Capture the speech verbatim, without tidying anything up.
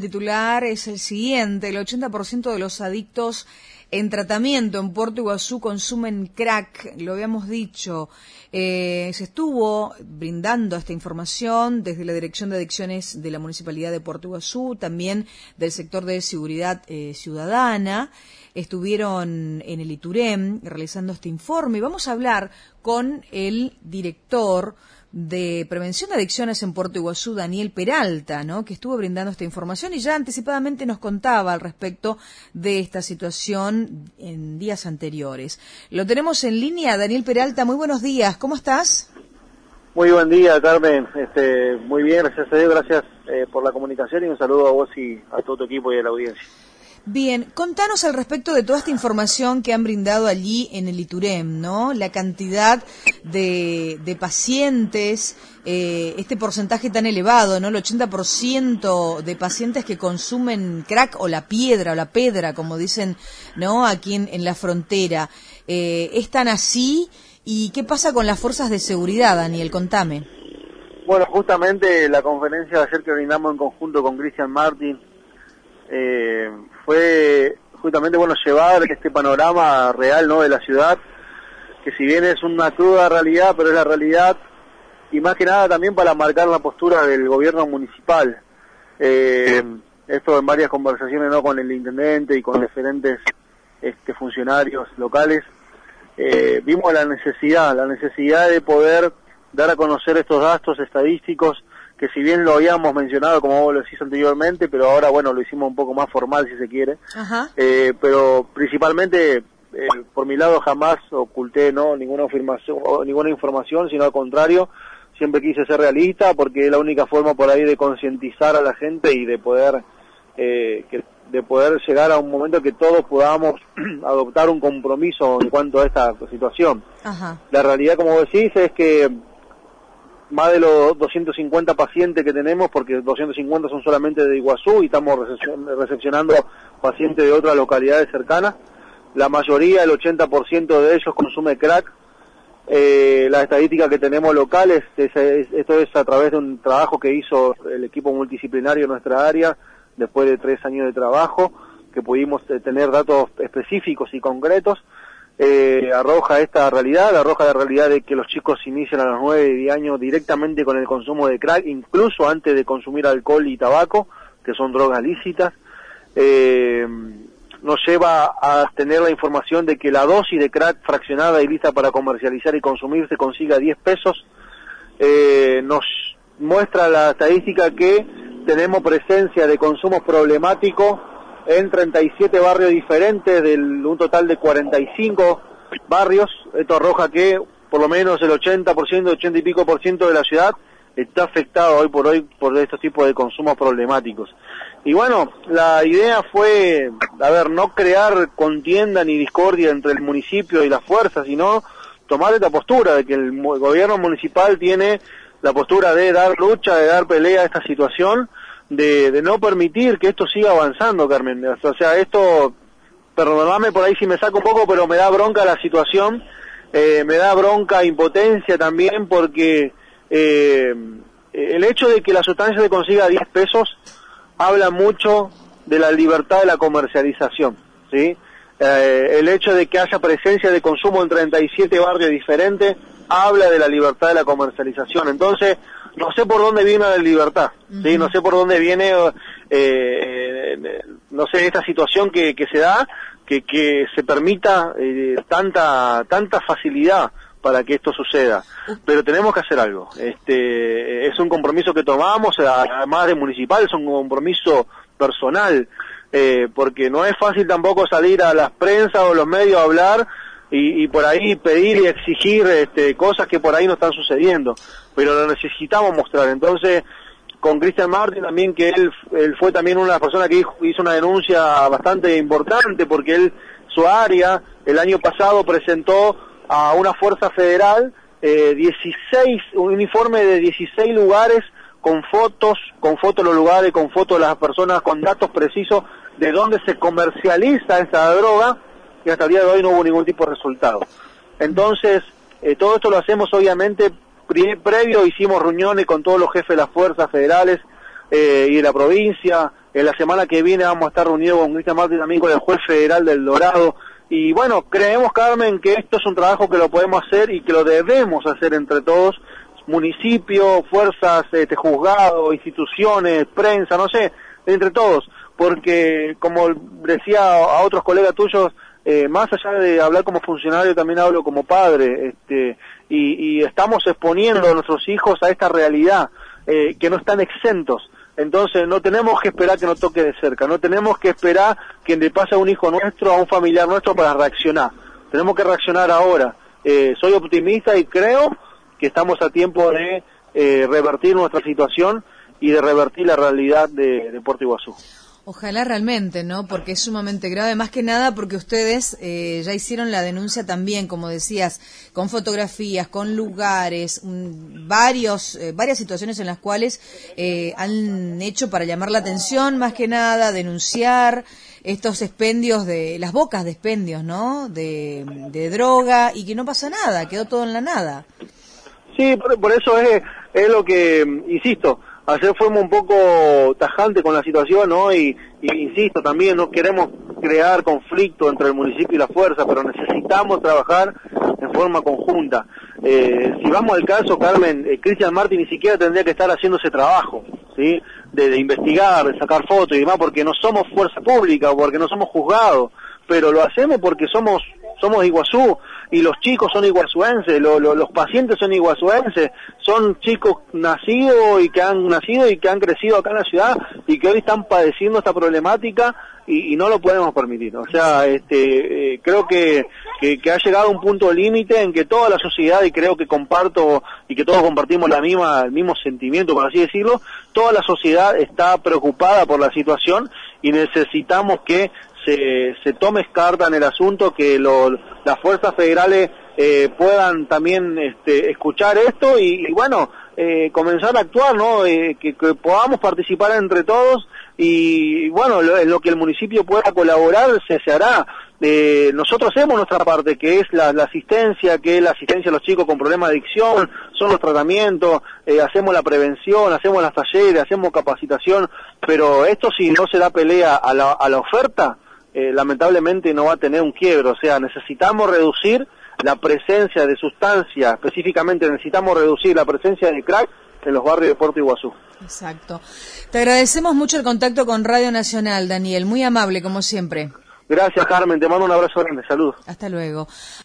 titular es el siguiente: el ochenta por ciento de los adictos en tratamiento en Puerto Iguazú consumen crack. Lo habíamos dicho. Eh, se estuvo brindando esta información desde la Dirección de Adicciones de la Municipalidad de Puerto Iguazú, también del sector de seguridad eh, ciudadana. Estuvieron en el ITUREM realizando este informe y vamos a hablar con el director de Prevención de Adicciones en Puerto Iguazú, Daniel Peralta, ¿no?, que estuvo brindando esta información y ya anticipadamente nos contaba al respecto de esta situación en días anteriores. Lo tenemos en línea. Daniel Peralta, muy buenos días, ¿cómo estás? Muy buen día, Carmen. Este, muy bien, gracias a Dios, gracias eh, por la comunicación y un saludo a vos y a todo tu equipo y a la audiencia. Bien, contanos al respecto de toda esta información que han brindado allí en el ITUREM, ¿no? La cantidad de, de pacientes, eh, este porcentaje tan elevado, ¿no? El ochenta por ciento de pacientes que consumen crack o la piedra o la pedra, como dicen, ¿no?, aquí en, en la frontera. Eh, ¿Es tan así? ¿Y qué pasa con las fuerzas de seguridad, Daniel? Contame. Bueno, justamente la conferencia de ayer que brindamos en conjunto con Cristian Martin, Eh, fue justamente bueno llevar este panorama real, ¿no?, de la ciudad, que si bien es una cruda realidad, pero es la realidad, y más que nada también para marcar la postura del gobierno municipal. Eh, esto en varias conversaciones, ¿no?, con el intendente y con diferentes este, funcionarios locales, eh, vimos la necesidad, la necesidad de poder dar a conocer estos datos estadísticos, que si bien lo habíamos mencionado, como vos lo decís anteriormente, pero ahora, bueno, lo hicimos un poco más formal, si se quiere. Ajá. Eh, pero principalmente, eh, por mi lado, jamás oculté, ¿no?, ninguna afirmación, ninguna información, sino al contrario, siempre quise ser realista, porque es la única forma por ahí de concientizar a la gente y de poder, eh, que, de poder llegar a un momento que todos podamos adoptar un compromiso en cuanto a esta situación. Ajá. La realidad, como vos decís, es que más de los doscientos cincuenta pacientes que tenemos, porque doscientos cincuenta son solamente de Iguazú y estamos recepcionando pacientes de otras localidades cercanas. La mayoría, el ochenta por ciento de ellos consume crack. Eh, la estadística que tenemos locales, es, es, esto es a través de un trabajo que hizo el equipo multidisciplinario en nuestra área, después de tres años de trabajo, que pudimos tener datos específicos y concretos. Eh, arroja esta realidad, arroja la realidad de que los chicos inician a los nueve y diez años directamente con el consumo de crack, incluso antes de consumir alcohol y tabaco, que son drogas lícitas. Eh, nos lleva a tener la información de que la dosis de crack fraccionada y lista para comercializar y consumir se consiga a diez pesos. Eh, nos muestra la estadística que tenemos presencia de consumos problemáticos en treinta y siete barrios diferentes, de un total de cuarenta y cinco barrios. Esto arroja que por lo menos el ochenta por ciento, ochenta y pico por ciento de la ciudad está afectado hoy por hoy por estos tipos de consumos problemáticos. Y bueno, la idea fue, a ver, no crear contienda ni discordia entre el municipio y las fuerzas, sino tomar esta postura de que el gobierno municipal tiene la postura de dar lucha, de dar pelea a esta situación, De, de no permitir que esto siga avanzando, Carmen. O sea, esto, perdóname por ahí si me saco un poco, pero me da bronca la situación, eh, me da bronca, impotencia también, porque eh, el hecho de que la sustancia se consiga a diez pesos habla mucho de la libertad de la comercialización, ¿sí? Eh, el hecho de que haya presencia de consumo en treinta y siete barrios diferentes habla de la libertad de la comercialización. Entonces, no sé por dónde viene la libertad, ¿sí? Uh-huh. No sé por dónde viene, eh, eh, no sé, esta situación que, que se da, que, que se permita eh, tanta tanta facilidad para que esto suceda. Pero tenemos que hacer algo. Este, es un compromiso que tomamos, además de municipal, es un compromiso personal, eh, porque no es fácil tampoco salir a las prensas o los medios a hablar Y, y por ahí pedir y exigir este, cosas que por ahí no están sucediendo, pero lo necesitamos mostrar. Entonces, con Cristian Martin también, que él, él fue también una persona que hizo una denuncia bastante importante, porque él, su área, el año pasado presentó a una fuerza federal eh, dieciséis, un informe de dieciséis lugares con fotos, con fotos de los lugares, con fotos de las personas, con datos precisos de dónde se comercializa esta droga, y hasta el día de hoy no hubo ningún tipo de resultado. Entonces, eh, todo esto lo hacemos obviamente pre previo, hicimos reuniones con todos los jefes de las fuerzas federales eh, y de la provincia, En la semana que viene vamos a estar reunidos con Cristian Martín, también con el juez federal del Dorado. Y bueno, creemos, Carmen, que esto es un trabajo que lo podemos hacer y que lo debemos hacer entre todos, municipio, fuerzas, este, juzgado, instituciones, prensa, no sé, entre todos, porque como decía a otros colegas tuyos, eh, más allá de hablar como funcionario, también hablo como padre, este, y, y estamos exponiendo a nuestros hijos a esta realidad, eh, que no están exentos. Entonces no tenemos que esperar que nos toque de cerca, no tenemos que esperar que le pase a un hijo nuestro, a un familiar nuestro para reaccionar. Tenemos que reaccionar ahora. Eh, soy optimista y creo que estamos a tiempo de eh, revertir nuestra situación y de revertir la realidad de, de Puerto Iguazú. Ojalá realmente, ¿no? Porque es sumamente grave, más que nada porque ustedes eh, ya hicieron la denuncia también, como decías, con fotografías, con lugares, un, varios, eh, varias situaciones en las cuales eh, han hecho para llamar la atención, más que nada, denunciar estos expendios de, las bocas de expendios, ¿no? De, de droga, y que no pasa nada, quedó todo en la nada. Sí, por, por eso es, es lo que, insisto, ayer fuimos un poco tajante con la situación, ¿no? Y, y insisto, también no queremos crear conflicto entre el municipio y la fuerza, pero necesitamos trabajar en forma conjunta. Eh, si vamos al caso, Carmen, eh, Cristian Martín ni siquiera tendría que estar haciendo ese trabajo, ¿sí? De, de investigar, de sacar fotos y demás, porque no somos fuerza pública o porque no somos juzgados, pero lo hacemos porque somos somos Iguazú, y los chicos son iguazuenses, lo, lo, los pacientes son iguazuenses, son chicos nacidos y que han nacido y que han crecido acá en la ciudad y que hoy están padeciendo esta problemática y, y no lo podemos permitir. O sea, este, eh, creo que, que, que ha llegado un punto límite en que toda la sociedad, y creo que comparto y que todos compartimos la misma, el mismo sentimiento, por así decirlo, toda la sociedad está preocupada por la situación y necesitamos que se, se tome carta en el asunto, que lo, las fuerzas federales eh, puedan también este, escuchar esto y, y bueno, eh, comenzar a actuar, ¿no? Eh, que, que podamos participar entre todos y, y bueno, lo, en lo que el municipio pueda colaborar se, se hará. Eh, nosotros hacemos nuestra parte, que es la, la asistencia, que es la asistencia a los chicos con problemas de adicción, son los tratamientos, eh, hacemos la prevención, hacemos las talleres, hacemos capacitación, pero esto si no se da pelea a la, a la oferta, Eh, lamentablemente no va a tener un quiebre. O sea, necesitamos reducir la presencia de sustancia, específicamente necesitamos reducir la presencia de crack en los barrios de Puerto Iguazú. Exacto. Te agradecemos mucho el contacto con Radio Nacional, Daniel, muy amable como siempre. Gracias, Carmen, te mando un abrazo grande, saludos. Hasta luego.